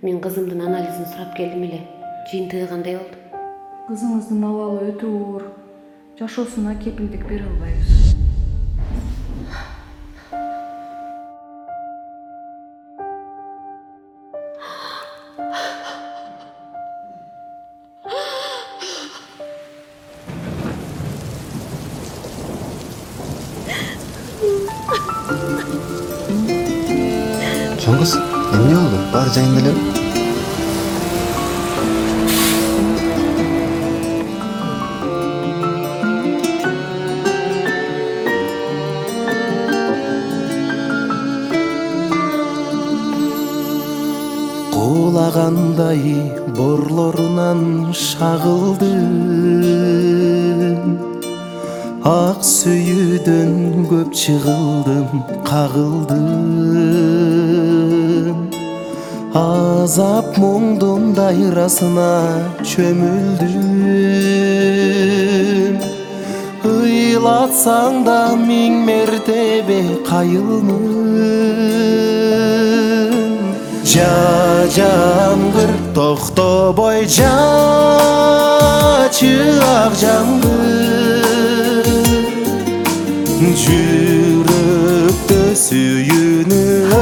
Мен кызымдын анализин сурап келдим эле. Жыйынтыгы кандай болду? Кызыңыздын абалы өтө оор. Жашоосуна кепилдик бере албайбыз. Жон кыз, эмне болду? Баары жайында элеби? Куулагандай борлорунан шагылдым, ак сүйүүдөн көп чыгылдым, кагылдым. Азап мұңдың дайрасына чөмүлдүм. Ыйлатсаң да миң мертебе кайылмын. Жамгыр токтобой жачы ак жамгыр, жүрөктө сүйүүнү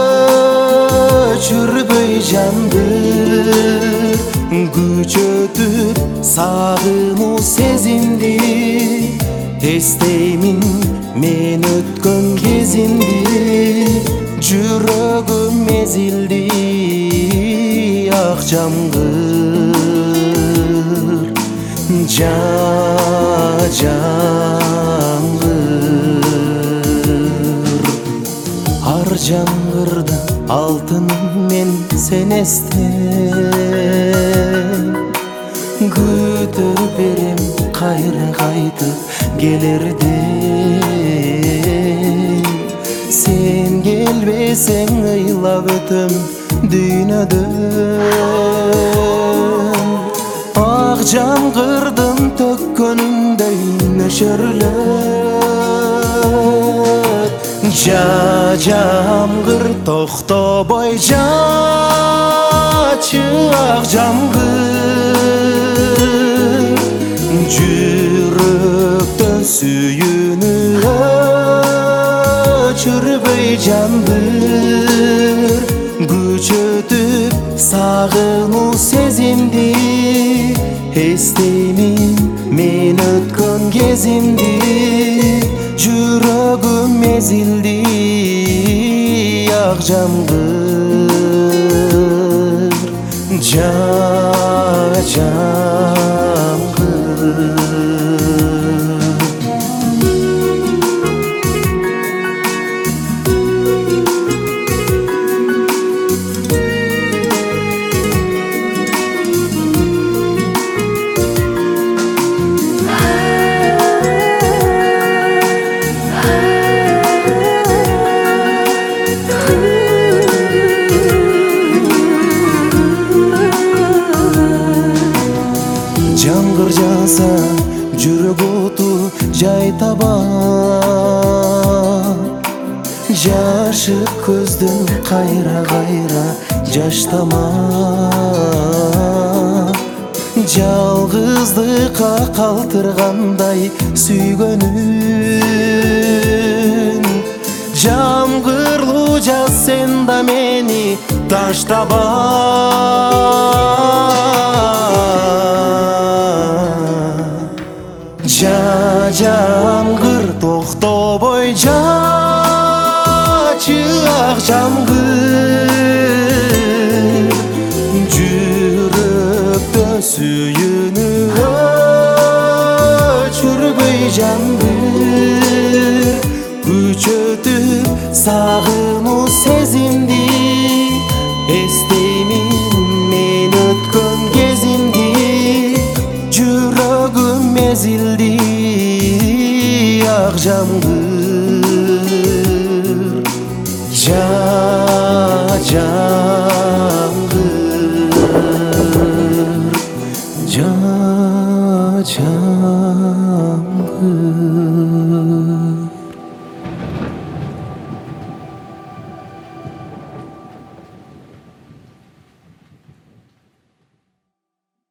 өчүрбөй жандыр. Күчөтүп сагынуу сезимди, эстеймин мен өткөн кезимди. Жүрөгүм мезилди ак жамгыр, жамгыр. Ар жамгырда алтыным мен сен эстем, күтүп берем кайра кайтып келерден. Сен келбесең ыйлап өтөм дүйнөдөн. Ак жамгырдын төккөнүндөй нөшөрлөт. Жамгыр токтобой жачы ак жамгыр, жүрөктөн сүйүүнү өчүрбөй жандыр. Күчөтүп сагынуу сезимди, эстеймин мен өткөн кезимди. Жүрөгүм мезилди ак жамгыр, жамгыр. Жамгыр жаса жүрөк оту жай табат. Жашык көздөн кайра жаштама. Жалгыздыкка калтыргандай сүйгөнүн. Жамгырлуу жаз сен да мени таштаба. Жамгыр токтобой жачы ак жамгыр, жүрөктө сүйүүнү өчүрбөй жандыр. Күчөтүп сагынуу